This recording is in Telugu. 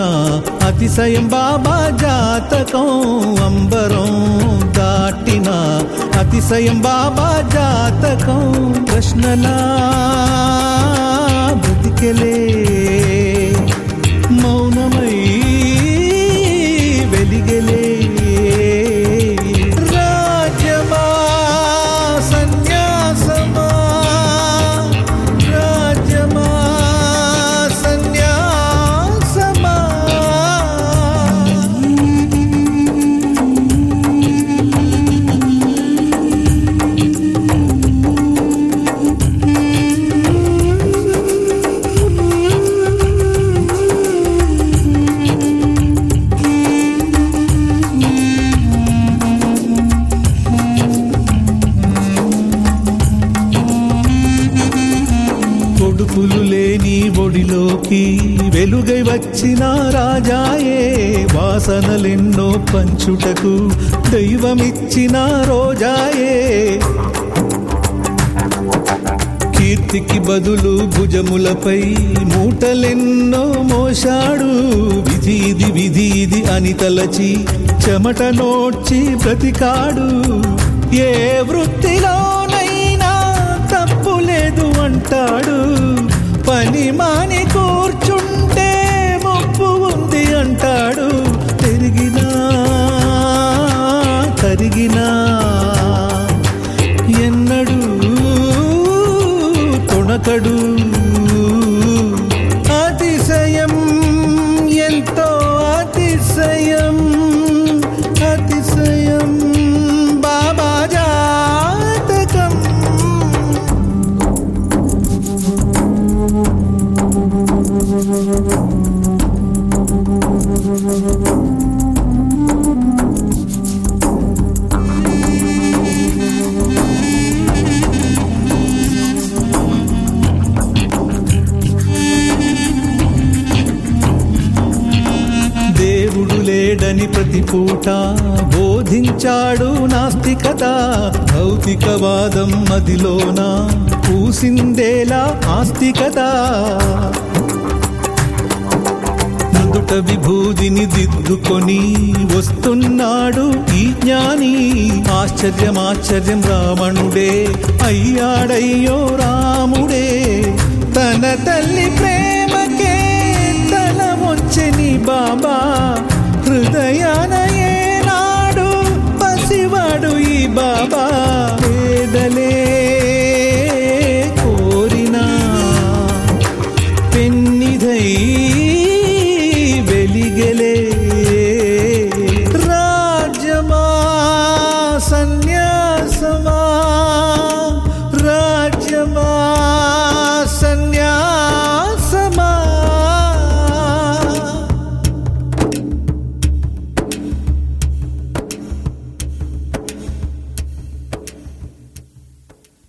అతిశయం బాబా జాతకం అంబరం దాటిన అతిశయం బాబా జాతకం ప్రశ్నలా బ్రతికెలే మౌనమై వెలిగెలే రాజ్యమా సన్యాసమా రాజ్యమా సన్యాసమా కొడుకులు లేని ఒడిలోకి వెలుగై వచ్చిన రాజాయే వాసనలెన్నో పంచుటకు దైవమిచ్చిన రోజాయే కీర్తికి బదులు భుజములపై మూటలెన్నో మోశాడు విధీది విధీది అని తలచి చెమట నోడ్చి బ్రతికాడు ఏ వృత్తిలోనైనా తప్పు లేదు అంటాడు పని మాని కూర్చుంటే ముప్పు ఉంది అంటాడు తిరిగినా కరిగినా ఎన్నడూ తొణకడు అతిశయం ఎంతో అతిశయం అతిశయం బాబా జాతకం దేవుడు లేడని ప్రతి పూట బోధించాడు నాస్తికత భౌతికవాదం మదిలోన పూసిందేలా ఆస్తికత నుదుట విభూదిని దిద్దుకొని వస్తున్నాడు ఈ జ్ఞాని ఆశ్చర్యం ఆశ్చర్యం రావణుడే అయ్యాడయ్యో రాముడే తన తల్లి ప్రేమకే తల వంచెని బాబా హృదయాన ఏనాడు పసివాడు ఈ బాబా